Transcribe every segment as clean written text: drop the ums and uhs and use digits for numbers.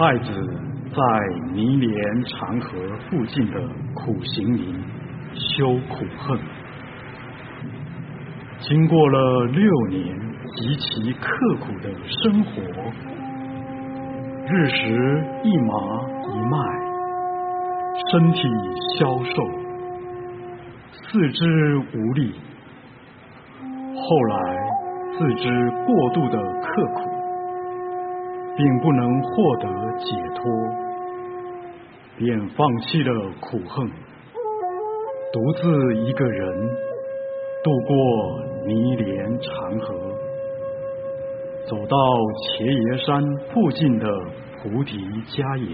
太子在泥莲长河附近的苦行林修苦恨，经过了6年极其刻苦的生活，日食一麻一脉，身体消瘦，四肢无力。后来自知过度的刻苦并不能获得解脱，便放弃了苦恨，独自一个人渡过泥莲长河，走到茄爷山附近的菩提迦野，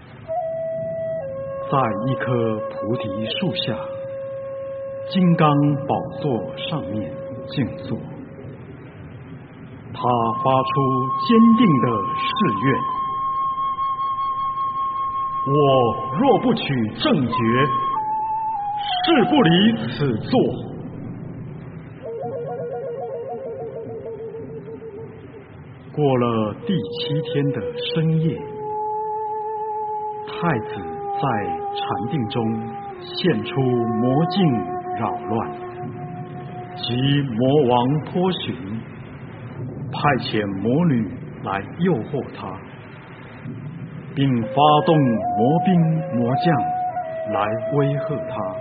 在一棵菩提树下金刚宝座上面静坐，他发出坚定的誓愿：我若不取正觉，誓不离此座。过了第7天的深夜，太子在禅定中现出魔境扰乱，及魔王波旬派遣魔女来诱惑他，并发动魔兵魔将来威吓他。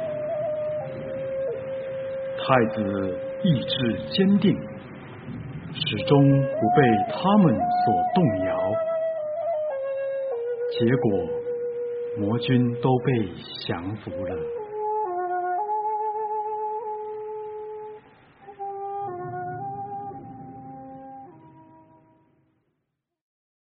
太子意志坚定，始终不被他们所动摇，结果魔军都被降服了。